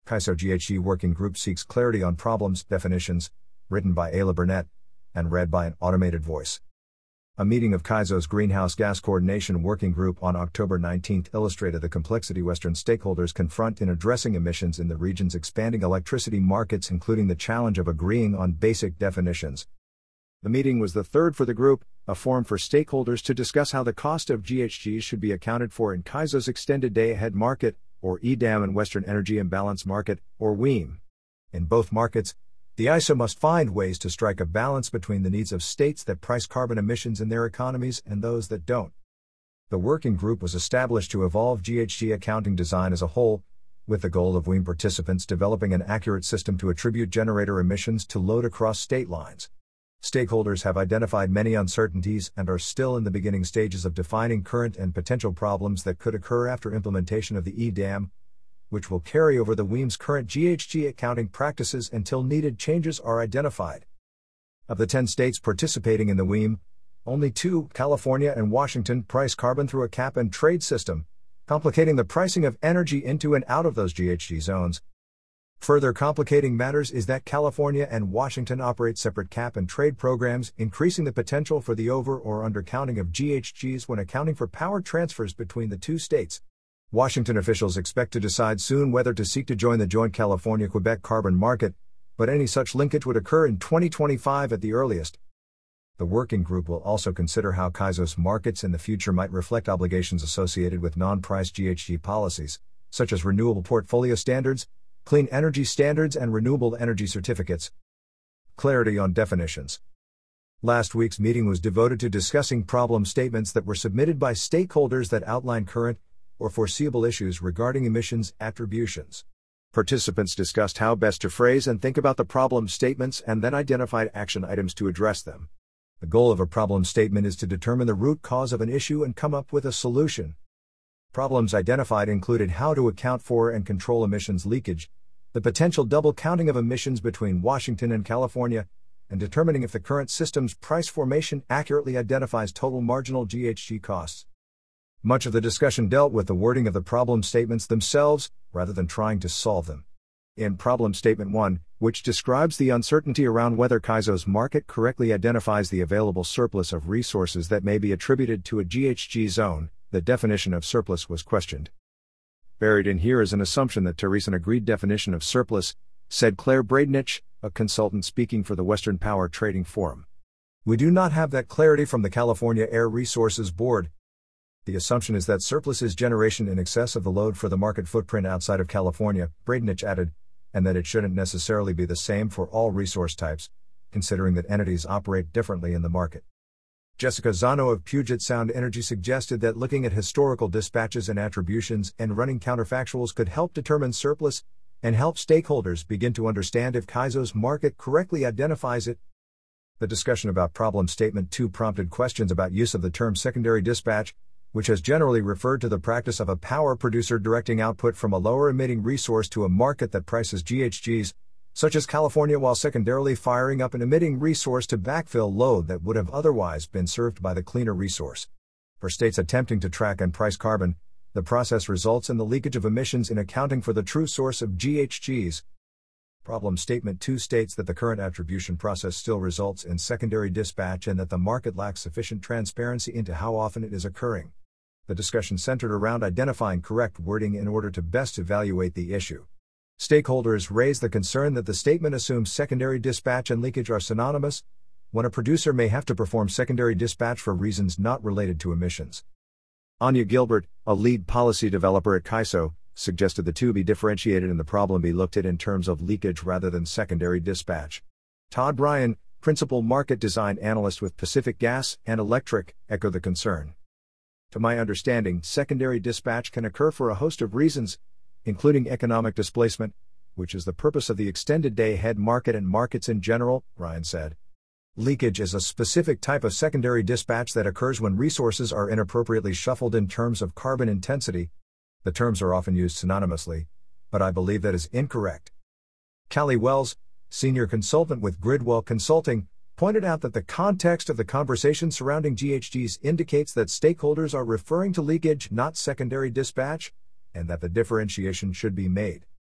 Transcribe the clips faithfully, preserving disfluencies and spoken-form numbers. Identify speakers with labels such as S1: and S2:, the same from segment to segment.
S1: CAISO G H G Working Group seeks clarity on problems, definitions, written by Ayla Burnett, and read by an automated voice. A meeting of CAISO's Greenhouse Gas Coordination Working Group on October nineteenth illustrated the complexity Western stakeholders confront in addressing emissions in the region's expanding electricity markets, including the challenge of agreeing on basic definitions. The meeting was the third for the group, a forum for stakeholders to discuss how the cost of G H Gs should be accounted for in CAISO's Extended Day-Ahead Market, or E D A M, and Western Energy Imbalance Market, or W E M. In both markets, the I S O must find ways to strike a balance between the needs of states that price carbon emissions in their economies and those that don't. The working group was established to evolve G H G accounting design as a whole, with the goal of W E M participants developing an accurate system to attribute generator emissions to load across state lines. Stakeholders have identified many uncertainties and are still in the beginning stages of defining current and potential problems that could occur after implementation of the E D A M, which will carry over the W E M's current G H G accounting practices until needed changes are identified. Of the ten states participating in the W E M, only two, California and Washington, price carbon through a cap and trade system, complicating the pricing of energy into and out of those G H G zones. Further complicating matters is that California and Washington operate separate cap and trade programs, increasing the potential for the over- or undercounting of G H Gs when accounting for power transfers between the two states. Washington officials expect to decide soon whether to seek to join the joint California-Quebec carbon market, but any such linkage would occur in twenty twenty-five at the earliest. The working group will also consider how CAISO's markets in the future might reflect obligations associated with non-price G H G policies, such as renewable portfolio standards, clean energy standards, and renewable energy certificates. Clarity on definitions. Last week's meeting was devoted to discussing problem statements that were submitted by stakeholders that outline current or foreseeable issues regarding emissions attributions. Participants discussed how best to phrase and think about the problem statements and then identified action items to address them. The goal of a problem statement is to determine the root cause of an issue and come up with a solution. Problems identified included how to account for and control emissions leakage, the potential double counting of emissions between Washington and California, and determining if the current system's price formation accurately identifies total marginal G H G costs. Much of the discussion dealt with the wording of the problem statements themselves, rather than trying to solve them. In Problem Statement one, which describes the uncertainty around whether CAISO's market correctly identifies the available surplus of resources that may be attributed to a G H G zone, the definition of surplus was questioned. Buried in here is an assumption that there is an agreed definition of surplus, said Claire Bradenich, a consultant speaking for the Western Power Trading Forum. We do not have that clarity from the California Air Resources Board. The assumption is that surplus is generation in excess of the load for the market footprint outside of California, Bradenich added, and that it shouldn't necessarily be the same for all resource types, considering that entities operate differently in the market. Jessica Zano of Puget Sound Energy suggested that looking at historical dispatches and attributions and running counterfactuals could help determine surplus and help stakeholders begin to understand if CAISO's market correctly identifies it. The discussion about Problem Statement two prompted questions about use of the term secondary dispatch, which has generally referred to the practice of a power producer directing output from a lower emitting resource to a market that prices G H Gs, such as California, while secondarily firing up an emitting resource to backfill load that would have otherwise been served by the cleaner resource. For states attempting to track and price carbon, the process results in the leakage of emissions in accounting for the true source of G H Gs. Problem Statement two states that the current attribution process still results in secondary dispatch and that the market lacks sufficient transparency into how often it is occurring. The discussion centered around identifying correct wording in order to best evaluate the issue. Stakeholders raised the concern that the statement assumes secondary dispatch and leakage are synonymous, when a producer may have to perform secondary dispatch for reasons not related to emissions. Anya Gilbert, a lead policy developer at CAISO, suggested the two be differentiated and the problem be looked at in terms of leakage rather than secondary dispatch. Todd Bryan, principal market design analyst with Pacific Gas and Electric, echoed the concern. To my understanding, secondary dispatch can occur for a host of reasons, including economic displacement, which is the purpose of the extended day-ahead market and markets in general, Ryan said. Leakage is a specific type of secondary dispatch that occurs when resources are inappropriately shuffled in terms of carbon intensity. The terms are often used synonymously, but I believe that is incorrect. Callie Wells, senior consultant with Gridwell Consulting, pointed out that the context of the conversation surrounding G H Gs indicates that stakeholders are referring to leakage, not secondary dispatch, and that the differentiation should be made.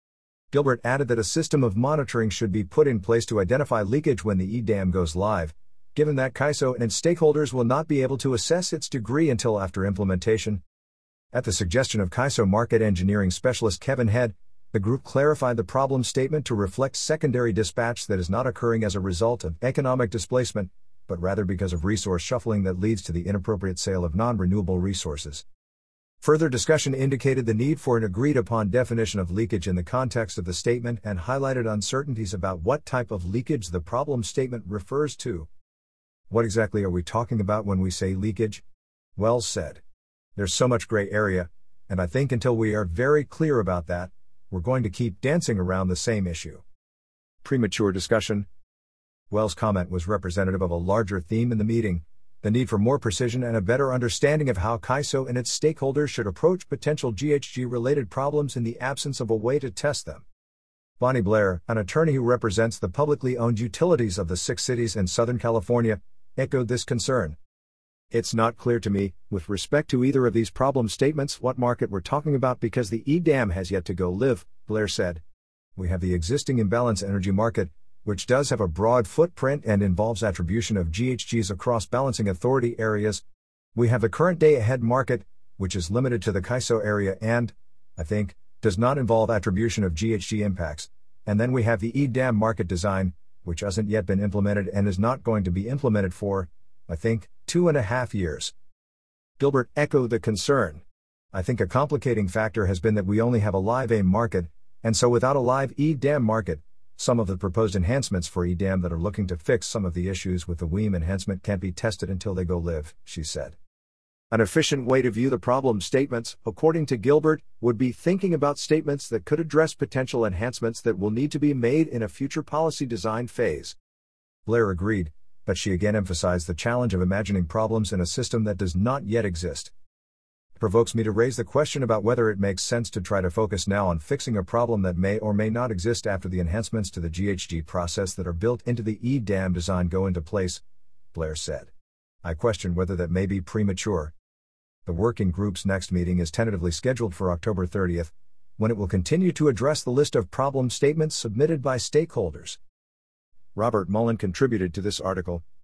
S1: Gilbert added that a system of monitoring should be put in place to identify leakage when the E-dam goes live, given that C A I S O and its stakeholders will not be able to assess its degree until after implementation. At the suggestion of C A I S O market engineering specialist Kevin Head, the group clarified the problem statement to reflect secondary dispatch that is not occurring as a result of economic displacement, but rather because of resource shuffling that leads to the inappropriate sale of non-renewable resources. Further discussion indicated the need for an agreed-upon definition of leakage in the context of the statement and highlighted uncertainties about what type of leakage the problem statement refers to. What exactly are we talking about when we say leakage? Wells said. There's so much gray area, and I think until we are very clear about that, we're going to keep dancing around the same issue. Premature discussion. Wells' comment was representative of a larger theme in the meeting: the need for more precision and a better understanding of how C A I S O and its stakeholders should approach potential G H G-related problems in the absence of a way to test them. Bonnie Blair, an attorney who represents the publicly owned utilities of the six cities in Southern California, echoed this concern. It's not clear to me, with respect to either of these problem statements, what market we're talking about because the E-dam has yet to go live, Blair said. We have the existing imbalance energy market, which does have a broad footprint and involves attribution of G H Gs across balancing authority areas. We have the current day-ahead market, which is limited to the C A I S O area and, I think, does not involve attribution of G H G impacts. And then we have the E-dam market design, which hasn't yet been implemented and is not going to be implemented for, I think, two and a half years. Gilbert echoed the concern. I think a complicating factor has been that we only have a live A I M market, and so without a live E-dam market, some of the proposed enhancements for E-dam that are looking to fix some of the issues with the W E A M enhancement can't be tested until they go live, she said. An efficient way to view the problem statements, according to Gilbert, would be thinking about statements that could address potential enhancements that will need to be made in a future policy design phase. Blair agreed, but she again emphasized the challenge of imagining problems in a system that does not yet exist. It provokes me to raise the question about whether it makes sense to try to focus now on fixing a problem that may or may not exist after the enhancements to the G H G process that are built into the E-dam design go into place, Blair said. I question whether that may be premature. The working group's next meeting is tentatively scheduled for October thirtieth, when it will continue to address the list of problem statements submitted by stakeholders. Robert Mullen contributed to this article,